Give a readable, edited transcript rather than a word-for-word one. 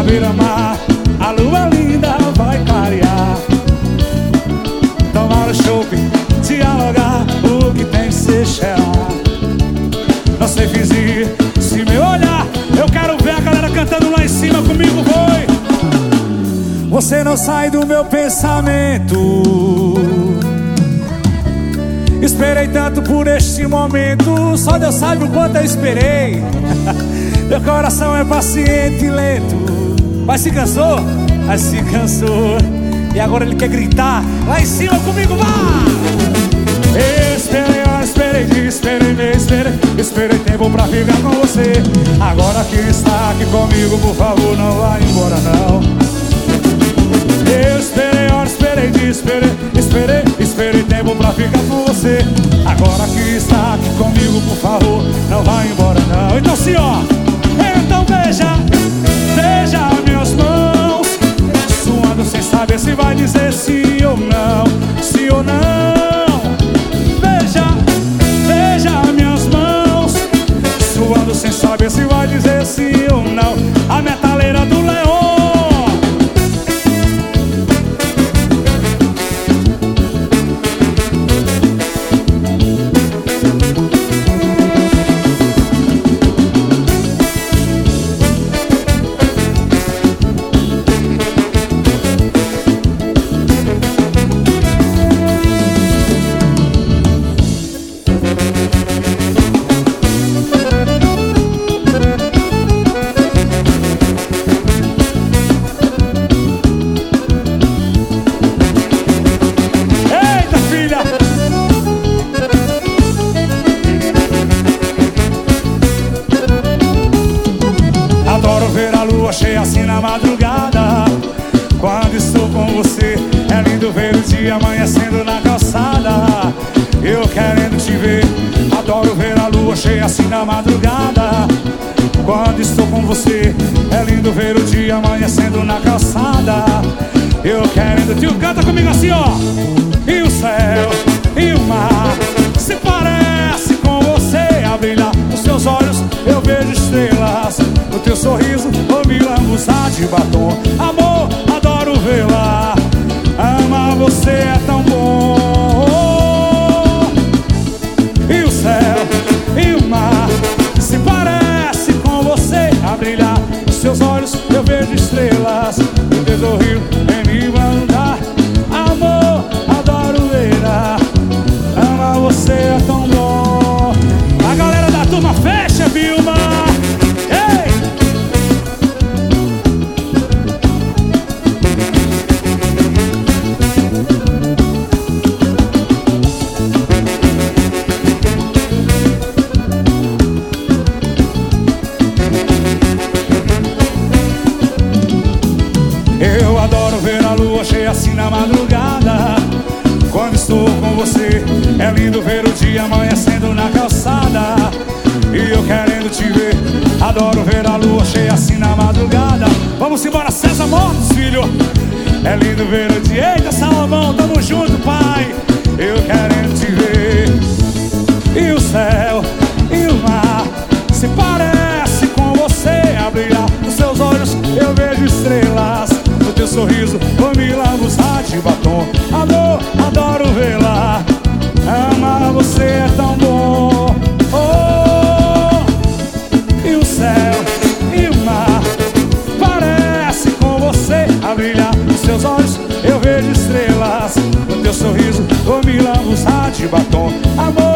beira-mar, a lua linda vai clarear. Tomar o chopp, dialogar, o que tem que ser chelar. Não sei fingir, se me olhar, eu quero ver a galera cantando lá em cima comigo, foi. Você não sai do meu pensamento. Esperei tanto por este momento, só Deus sabe o quanto eu esperei. Meu coração é paciente e lento. Mas se cansou? Mas se cansou. E agora ele quer gritar lá em cima comigo, vá! Esperei, esperei tempo pra ficar com você. Agora que está aqui comigo, por favor, não vá embora não. Eu esperei, esperei tempo pra ficar com você. Agora que está aqui comigo, por favor, não vá embora não. Então sim, ó. Então beija minhas mãos, suando sem saber se vai dizer sim ou não. Sim ou não. Beija minhas mãos, suando sem saber se vai dizer sim ou não. A metaleira do leão. Adoro ver a lua cheia assim na madrugada. Quando estou com você, é lindo ver o dia amanhecendo na calçada. Eu querendo te ver. Adoro ver a lua cheia assim na madrugada. Quando estou com você, é lindo ver o dia amanhecendo na calçada. Eu querendo... Tio, canta comigo assim, ó. E o céu e o mar se parece com você. A brilhar nos seus olhos eu vejo estrelas. No teu sorriso vou me lambuzar de batom. Amor, adoro vê-la. Amar você é tão bom. E o céu e o mar se parece com você. A brilhar nos seus olhos eu vejo estrelas. No teu sorriso vem me mandar. Amor, adoro vê-la. Amar você é tão bom. A galera da turma fecha, Vilma. Eu adoro ver a lua cheia assim na madrugada. Quando estou com você, é lindo ver o dia amanhecendo na calçada. E eu querendo te ver. Adoro ver a lua cheia assim na madrugada. Vamos embora, César Mortos, filho. É lindo ver o dia. Eita, Salomão, tamo junto, pai. Eu querendo te ver. E o céu e o mar se parece com você. A brilhar nos seus olhos eu vejo estrelas. No teu sorriso vou me lambuzar de batom. Amor, adoro vê-la. Amar você é tão bom. Oh, e o céu e o mar parece com você. A brilhar nos seus olhos eu vejo estrelas. No teu sorriso vou me lambuzar de batom. Amor,